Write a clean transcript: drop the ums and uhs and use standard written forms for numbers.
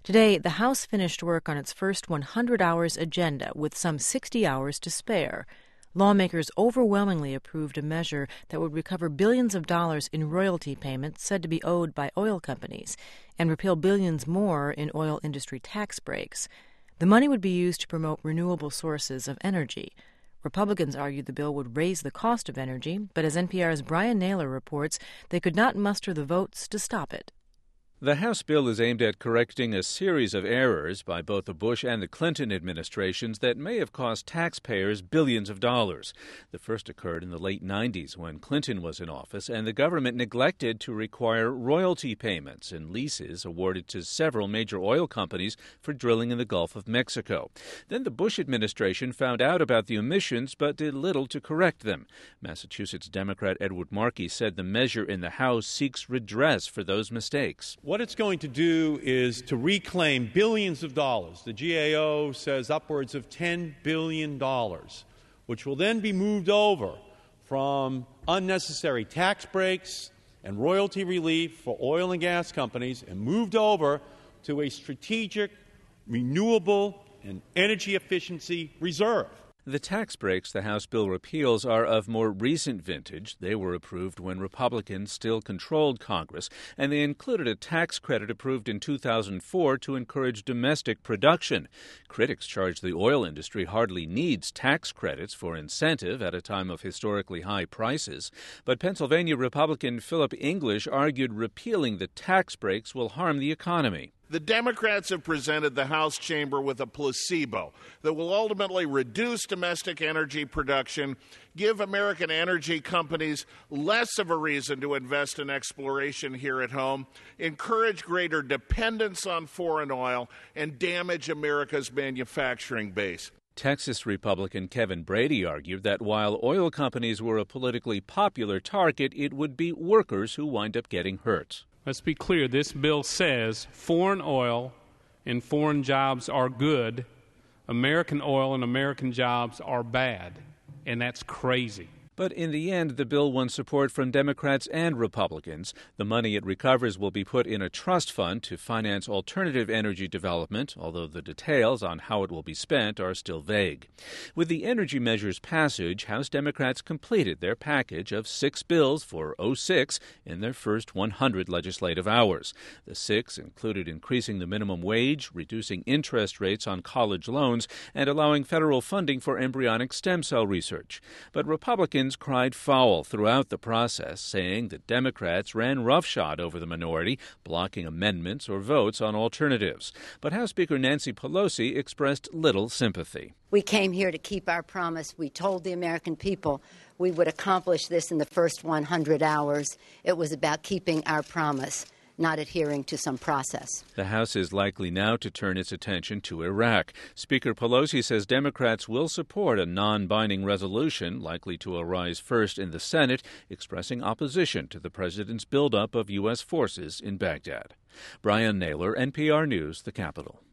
Today, the House finished work on its first 100 hours agenda with some 60 hours to spare. Lawmakers overwhelmingly approved a measure that would recover billions of dollars in royalty payments said to be owed by oil companies and repeal billions more in oil industry tax breaks. The money would be used to promote renewable sources of energy. Republicans argued the bill would raise the cost of energy, but as NPR's Brian Naylor reports, they could not muster the votes to stop it. The House bill is aimed at correcting a series of errors by both the Bush and the Clinton administrations that may have cost taxpayers billions of dollars. The first occurred in the late 90s when Clinton was in office and the government neglected to require royalty payments and leases awarded to several major oil companies for drilling in the Gulf of Mexico. Then the Bush administration found out about the omissions but did little to correct them. Massachusetts Democrat Edward Markey said the measure in the House seeks redress for those mistakes. What it's going to do is to reclaim billions of dollars. The GAO says upwards of $10 billion, which will then be moved over from unnecessary tax breaks and royalty relief for oil and gas companies and moved over to a strategic, renewable, and energy efficiency reserve. The tax breaks the House bill repeals are of more recent vintage. They were approved when Republicans still controlled Congress, and they included a tax credit approved in 2004 to encourage domestic production. Critics charge the oil industry hardly needs tax credits for incentive at a time of historically high prices. But Pennsylvania Republican Philip English argued repealing the tax breaks will harm the economy. The Democrats have presented the House chamber with a placebo that will ultimately reduce domestic energy production, give American energy companies less of a reason to invest in exploration here at home, encourage greater dependence on foreign oil, and damage America's manufacturing base. Texas Republican Kevin Brady argued that while oil companies were a politically popular target, it would be workers who wind up getting hurt. Let's be clear, this bill says foreign oil and foreign jobs are good, American oil and American jobs are bad, and that's crazy. But in the end, the bill won support from Democrats and Republicans. The money it recovers will be put in a trust fund to finance alternative energy development, although the details on how it will be spent are still vague. With the energy measure's passage, House Democrats completed their package of 6 bills for 06 in their first 100 legislative hours. The 6 included increasing the minimum wage, reducing interest rates on college loans, and allowing federal funding for embryonic stem cell research. But Republicans cried foul throughout the process, saying that Democrats ran roughshod over the minority, blocking amendments or votes on alternatives. But House Speaker Nancy Pelosi expressed little sympathy. We came here to keep our promise. We told the American people we would accomplish this in the first 100 hours. It was about keeping our promise, not adhering to some process. The House is likely now to turn its attention to Iraq. Speaker Pelosi says Democrats will support a non-binding resolution likely to arise first in the Senate, expressing opposition to the president's buildup of U.S. forces in Baghdad. Brian Naylor, NPR News, the Capitol.